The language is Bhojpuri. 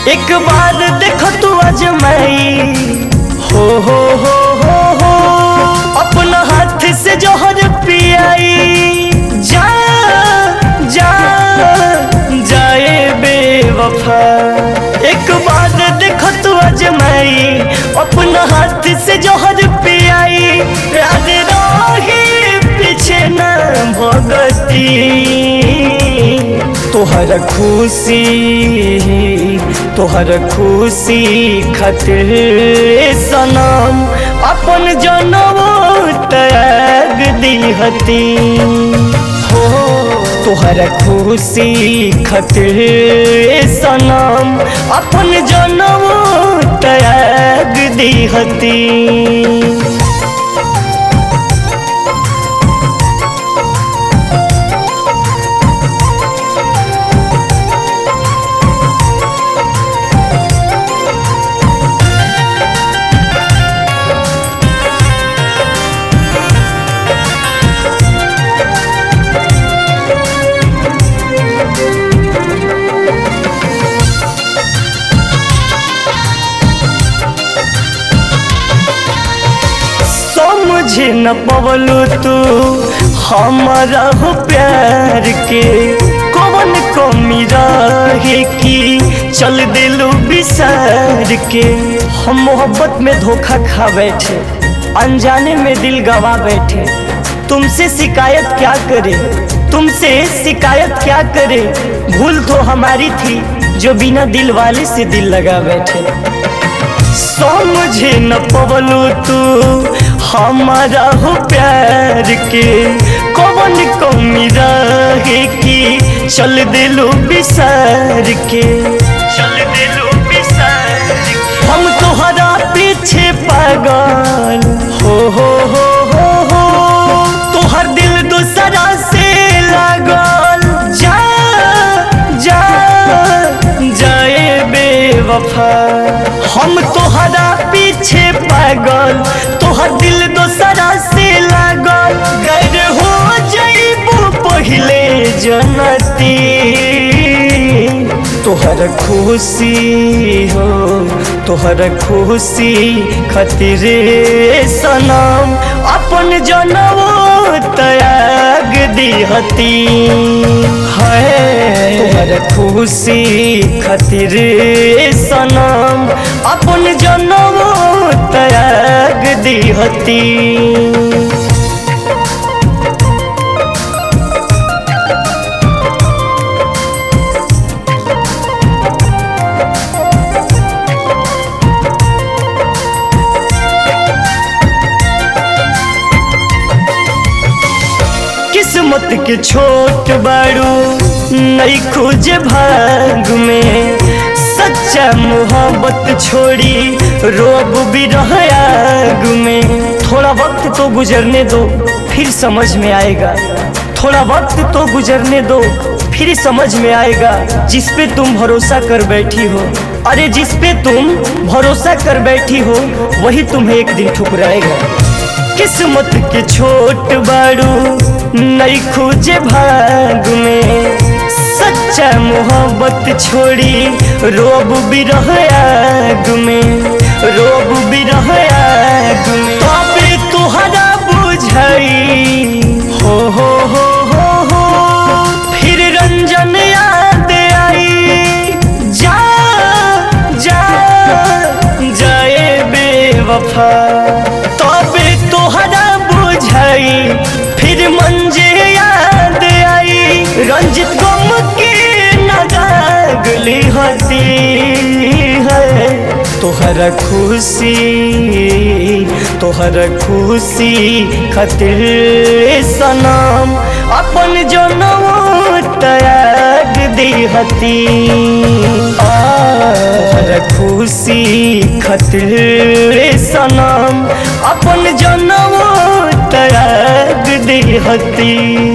एक बार देखो तू अजमाई हो अपना हाथ से जोहर पियाई जा जा जाए बेवफा। एक बार देखो तू अजमाई अपना हाथ से जोहर पियाई याद रही पीछे न भगती तोहर खुशी खातिर सनम अपन जनम त्याग दिहती हो। तोहर खुशी खातिर सनम अपन जनम त्याग दिहती। समझे न पवलू तू हमारा हो प्यार के कौन कमी रहे कि चल दिलू बिसार के। हम मोहब्बत में धोखा खा बैठे अनजाने में दिल गवा बैठे। तुमसे शिकायत क्या करे तुमसे शिकायत क्या करे भूल तो हमारी थी जो बिना दिल वाले से दिल लगा बैठे। समझे न पवलू तू हमारा हो प्यार के कौन कमी रहे कि चल दिलू बिसार के। हम तोहरा पीछे पागल हो तोहर दिल दूसरा से लागल जा जा जाए बेवफा। हम तोहरा पीछे पागल तोहर दिल दूसरा से लागल गैर हो जाइबू पहले जनती। तोहर खुशी खातिर सनम अपन जनम त्याग दिहती है। तोहर खुशी खातिर सनम अपन जनम त्याग दिहती। किस्मत के छोट बारू नहीं खोजे भाग में सच्चा मोहब्बत छोड़ी रोब भी रहे आग में। थोड़ा वक्त तो गुजरने दो फिर समझ में आएगा। थोड़ा वक्त तो गुजरने दो फिर समझ में आएगा। जिस पे तुम भरोसा कर बैठी हो अरे जिस पे तुम भरोसा कर बैठी हो वही तुम्हें एक दिन ठुकराएगा। किस्मत के छोट बारू नहीं खोजे भाग में सच्चा मोहब्बत छोड़ी रोब भी रहे आग में तबे तुहरा बुझाई हो फिर रंजन याद आई जा जा जाए बेवफा। तबे तुहरा बुझाई फिर मंजे याद आई रंजित गम के न जागली हसी है। तोहर खुशी खातिर सनम अपन जनम त्याग दिहती। तोहर खुशी खातिर सनम अपन जनम त्याग दिहती।